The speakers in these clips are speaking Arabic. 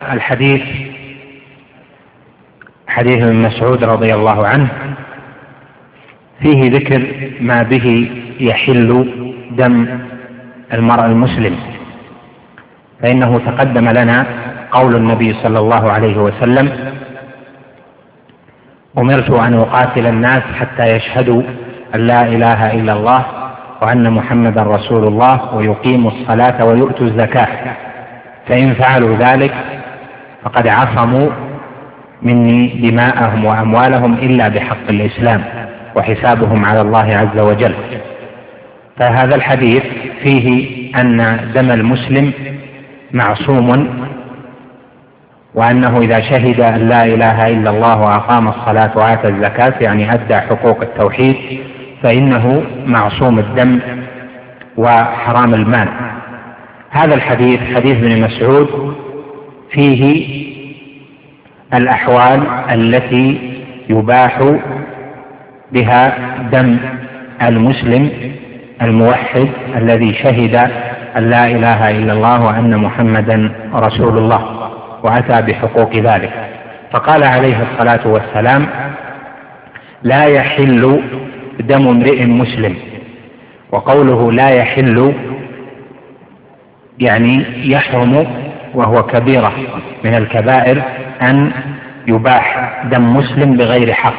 الحديث حديث ابن مسعود رضي الله عنه فيه ذكر ما به يحل دم المرء المسلم، فإنه تقدم لنا قول النبي صلى الله عليه وسلم: أمرت أن أقاتل الناس حتى يشهدوا أن لا إله إلا الله وأن محمدا رسول الله ويقيموا الصلاة ويؤتوا الزكاة، فإن فعلوا ذلك فقد عصموا مني دماءهم وأموالهم إلا بحق الإسلام وحسابهم على الله عز وجل. فهذا الحديث فيه أن دم المسلم معصوم، وأنه إذا شهد أن لا إله إلا الله وأقام الصلاة وآتى الزكاة يعني أدى حقوق التوحيد فإنه معصوم الدم وحرام المال. هذا الحديث حديث ابن مسعود فيه الأحوال التي يباح بها دم المسلم الموحد الذي شهد أن لا إله إلا الله وأن محمدا رسول الله وأتى بحقوق ذلك. فقال عليه الصلاة والسلام: لا يحل دم امرئ مسلم. وقوله لا يحل يعني يحرم، وهو كبيرة من الكبائر أن يباح دم مسلم بغير حق.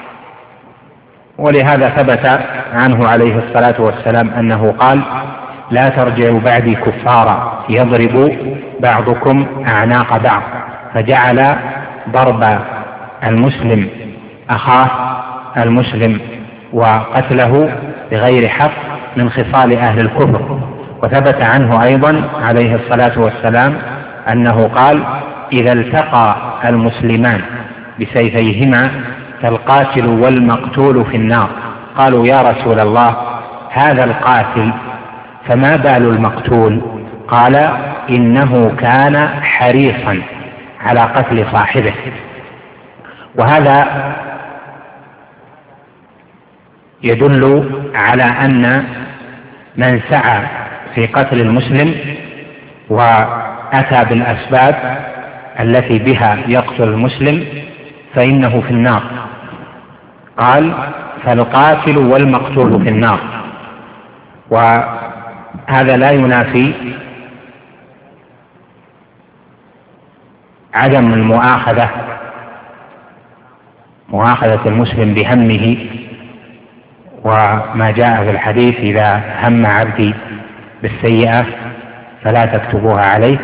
ولهذا ثبت عنه عليه الصلاة والسلام أنه قال: لا ترجعوا بعدي كفارا يضرب بعضكم أعناق بعض، فجعل ضرب المسلم أخاه المسلم وقتله بغير حق من خصال أهل الكفر. وثبت عنه أيضا عليه الصلاة والسلام أنه قال: إذا التقى المسلمان بسيفيهما فالقاتل والمقتول في النار. قالوا: يا رسول الله، هذا القاتل فما بال المقتول؟ قال: إنه كان حريصا على قتل صاحبه. وهذا يدل على أن من سعى في قتل المسلم وأتى بالأسباب التي بها يقتل المسلم فإنه في النار. قال: فالقاتل والمقتول في النار. وهذا لا ينافي عدم مؤاخذة المسلم بهمه، وما جاء في الحديث: إذا هم عبدي بالسيئة فلا تكتبوها عليه.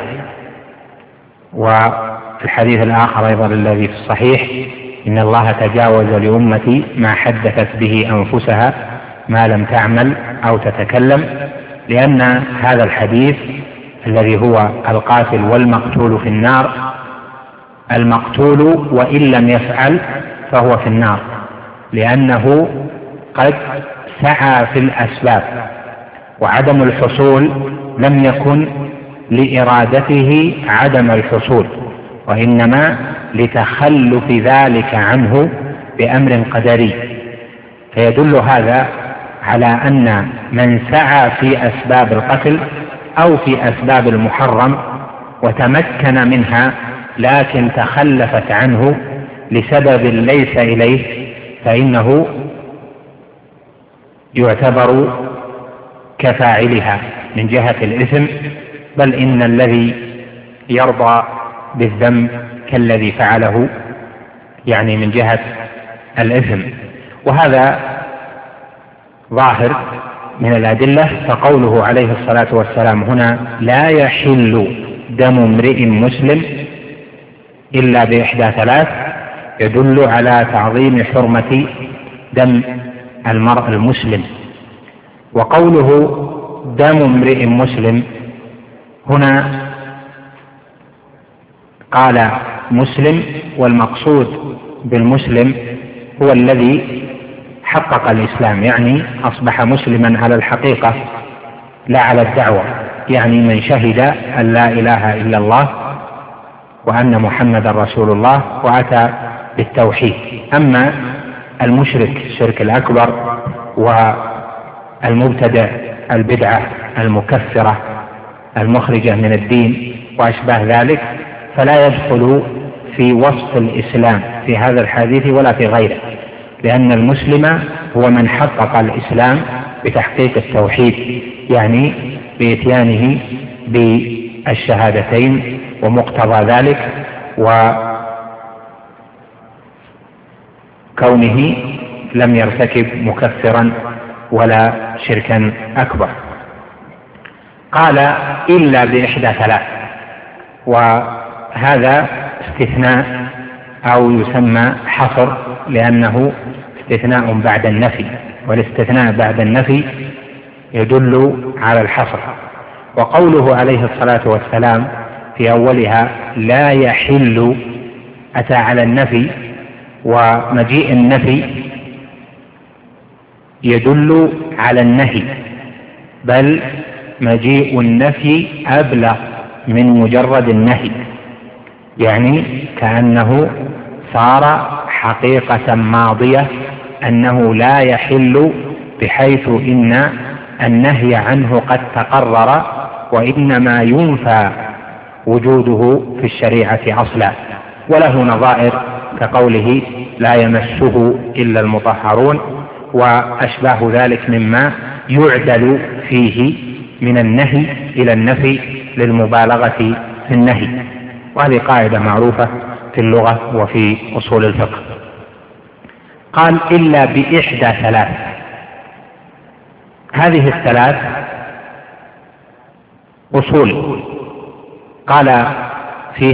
وفي الحديث الآخر أيضا الذي في الصحيح: إن الله تجاوز لأمتي ما حدثت به أنفسها ما لم تعمل أو تتكلم. لأن هذا الحديث الذي هو القاتل والمقتول في النار، المقتول وإن لم يفعل فهو في النار، لأنه قد سعى في الأسباب، وعدم الحصول لم يكن لإرادته عدم الحصول، وإنما لتخلف ذلك عنه بأمر قدري. فيدل هذا على أن من سعى في أسباب القتل أو في أسباب المحرم وتمكن منها لكن تخلفت عنه لسبب ليس إليه، فإنه يعتبر كفاعلها من جهة الإثم، بل إن الذي يرضى بالذنب كالذي فعله، يعني من جهة الإثم. وهذا ظاهر من الأدلة. فقوله عليه الصلاة والسلام هنا: لا يحل دم امرئ مسلم إلا بإحدى ثلاث، يدل على تعظيم حرمة دم المرء المسلم. وقوله دم امرئ مسلم هنا قال مسلم، والمقصود بالمسلم هو الذي حقق الإسلام، يعني أصبح مسلما على الحقيقة لا على الدعوة، يعني من شهد أن لا إله إلا الله وأن محمدا رسول الله وأتى بالتوحيد. أما المشرك الشرك الأكبر والمبتدع البدعة المكفرة المخرجة من الدين وأشباه ذلك، فلا يدخل في وصف الإسلام في هذا الحديث ولا في غيره، لأن المسلم هو من حقق الإسلام بتحقيق التوحيد، يعني بإتيانه بالشهادتين ومقتضى ذلك، وكونه لم يرتكب مكفرا ولا شركا أكبر. قال إلا بإحدى ثلاث، وهذا استثناء أو يسمى حصر، لأنه استثناء بعد النفي، والاستثناء بعد النفي يدل على الحصر. وقوله عليه الصلاة والسلام في أولها لا يحل أتى على النفي، ومجيء النفي يدل على النهي، بل مجيء النفي أبلغ من مجرد النهي، يعني كأنه صار حقيقة ماضية أنه لا يحل، بحيث إن النهي عنه قد تقرر، وإنما ينفى وجوده في الشريعة أصلا. وله نظائر كقوله لا يمسه إلا المطهرون، وأشباه ذلك مما يعدل فيه من النهي إلى النفي للمبالغة في النهي، وهذه قاعدة معروفة في اللغة وفي أصول الفقه. قال إلا بإحدى ثلاث، هذه الثلاث أصول. قال